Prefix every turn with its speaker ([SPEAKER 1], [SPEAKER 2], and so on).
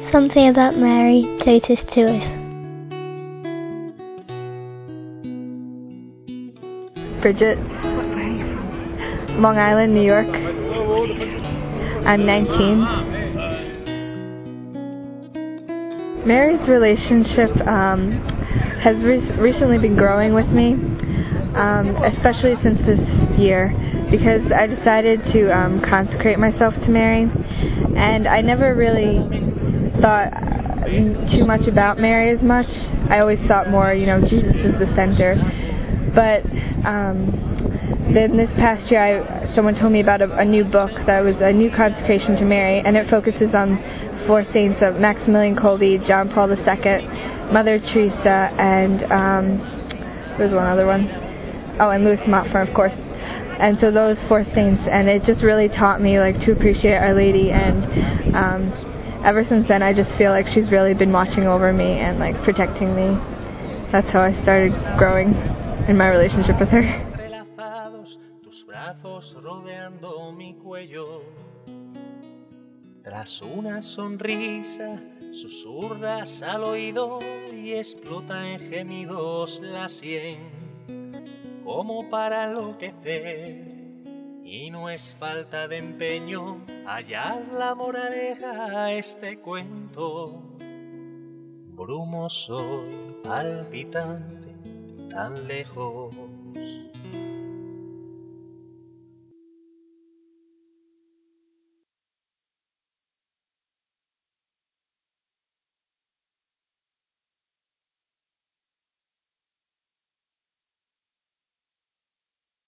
[SPEAKER 1] Something about Mary Totus Tuis.
[SPEAKER 2] Bridget. Long Island, New York. I'm 19. Mary's relationship has recently been growing with me, especially since this year, because I decided to consecrate myself to Mary, and I never really thought too much about Mary as much. I always thought more, Jesus is the center. But then this past year, someone told me about a new book that was a new consecration to Mary, and it focuses on 4 saints of Maximilian Kolbe, John Paul II, Mother Teresa, and there's one other one. Oh, and Louis Montfort, of course. And so those 4 saints, and it just really taught me to appreciate Our Lady, and ever since then I just feel like she's really been watching over me and protecting me. That's how I started growing in my relationship with her.
[SPEAKER 3] Tras una sonrisa, susurras al oído y explota en gemidos la sien, como para enloquecer. Y no es falta de empeño hallar la moraleja a este cuento. Brumoso y palpitante, tan lejos.